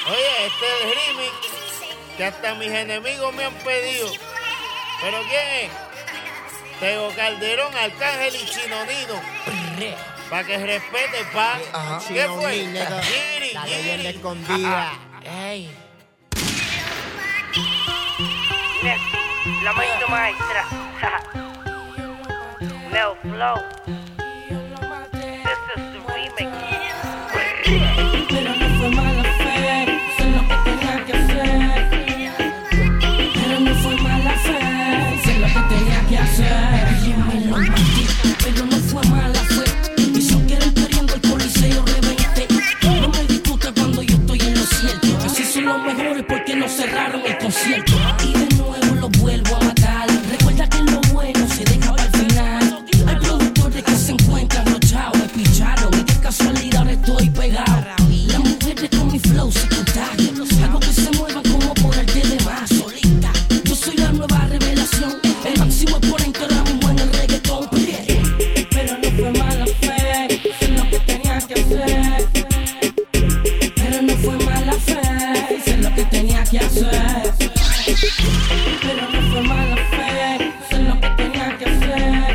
Oye, este es el remix que hasta mis enemigos me han pedido. ¿Pero quién es? Tego Calderón, Arcángel y Chino Nino. Para que respete, pa. ¿Qué fue? Giri, La leyenda escondida. Ey. La maestra maestra. Leo Flow. This is the remix. Pero no fue mala fe, hice lo que tenía que hacer. Pero no fue mala fe, hice lo que tenía que hacer. Y me lo maté, pero no fue mala fe. Hizo que era queriendo el coliseo rebelde. No me discuta cuando yo estoy en lo cierto. Así son los mejores porque no cerraron el concierto. Y de nuevo lo vuelvo a matar. Recuerda que lo bueno se deja para el final. Hay productores que se encuentran rochados, me picharon y de casualidad ahora estoy pegado. Las mujeres con mi flow se contagian. Algo que se muevan como por arte de más solita. Yo soy la nueva revelación, el máximo exponente ahora mismo en el reggaetón. Pero no fue mala fe, hice lo que tenía que hacer. Pero no fue mala fe, hice lo que tenía que hacer. Pero no fue mala fe, hice lo que tenía que hacer.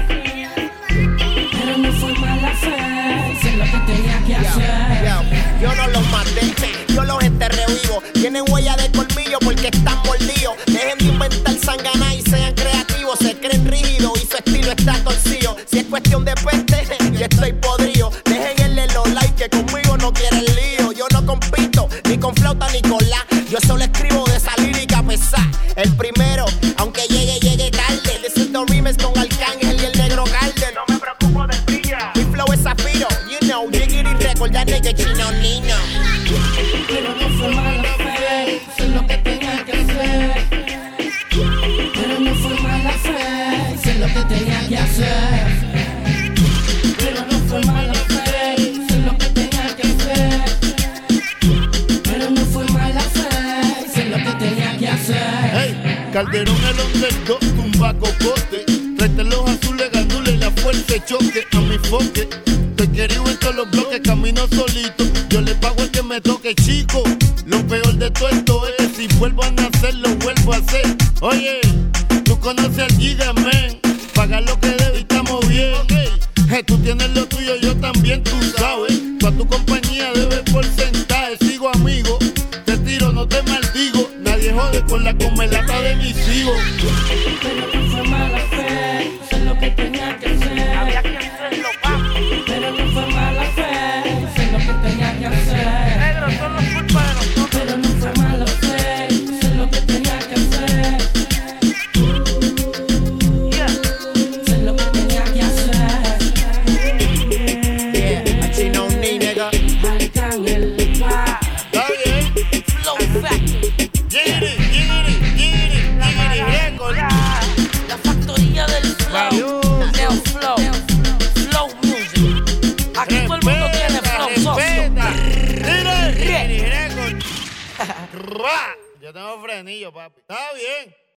Pero no fue mala fe, hice lo que tenía que hacer. Yo no los maté, yo los enterré vivos. Tienen huella de colmillo porque están mordidos. Dejen de inventar sangana y sean creativos. Se creen rígidos y su estilo está torcido. Si es cuestión de peste, yo estoy podrido. Déjenle los likes que conmigo no quieren lío. Yo no compito ni con flauta ni con la. Yo solo escribo de esa lírica pesada. El primero, aunque llegue tarde. This is the remix con Arcángel y el negro Calder. No me preocupo del brillo. Mi flow es zafiro, you know. Jiggity record, ya que Chino Nino. Pero no fue mala fe, hice lo que tenía que hacer. Pero no fue mala fe, hice lo que tenía que hacer. Pero no fue mala fe, hice lo que tenía que hacer. Pero no fue mala fe, hice lo que tenía que hacer. Hey, Calderón el underdog, tumba cocote. Tráete los azules, gandules y la fuerte choque. A mi foque, te querido en todos los bloques, camino solito. Yo le pago el que me toque, chico. Lo peor de todo esto es que si vuelvo a nacer, lo vuelvo a hacer. Oye, tú conoces al Gigaman, paga lo que debe y estamos bien. Tú tienes lo tuyo, yo también, tú sabes. Tú a tu compañía debes porcentaje. Sigo amigo, te tiro, no te maldigo. Nadie jode con la comelata de mis hijos. Pero no fue mala fe, hice lo que tenía que hacer. Había que hacerlo, papi. Pero no fue mala fe, hice lo que tenía que hacer. Negros son los culpa de nosotros. Pero no fue mala fe, hice lo que tenía que hacer. Hice lo que tenía que hacer. A Chino Nino, nigga. Arcángel, ¿Está bien? Flow Factory. Giri record. La factoría del flow. Leo Flow. Flow Music. Aquí todo el mundo tiene flow, socio. Giri record. Yo tengo frenillo, papi. Está bien.